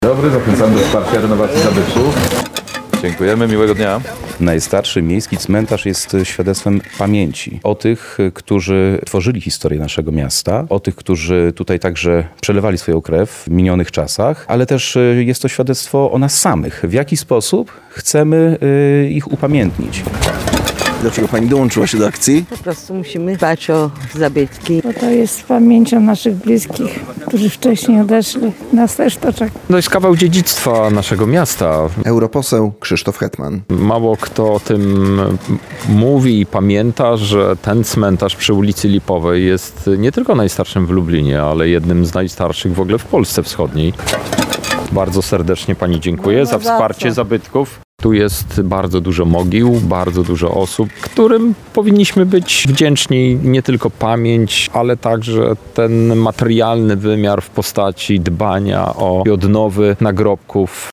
Dobry, zachęcam do wsparcia renowacji zabytków. Dziękujemy, miłego dnia. Najstarszy miejski cmentarz jest świadectwem pamięci o tych, którzy tworzyli historię naszego miasta, o tych, którzy tutaj także przelewali swoją krew w minionych czasach, ale też jest to świadectwo o nas samych. W jaki sposób chcemy ich upamiętnić. Dlaczego pani dołączyła się do akcji? Po prostu musimy dbać o zabytki. Bo to jest pamięcią naszych bliskich, którzy wcześniej odeszli. Nas też to czeka. To jest kawał dziedzictwa naszego miasta. Europoseł Krzysztof Hetman. Mało kto o tym mówi i pamięta, że ten cmentarz przy ulicy Lipowej jest nie tylko najstarszym w Lublinie, ale jednym z najstarszych w ogóle w Polsce Wschodniej. Bardzo serdecznie pani dziękuję za wsparcie zabytków. Tu jest bardzo dużo mogił, bardzo dużo osób, którym powinniśmy być wdzięczni. Nie tylko pamięć, ale także ten materialny wymiar w postaci dbania o odnowy nagrobków.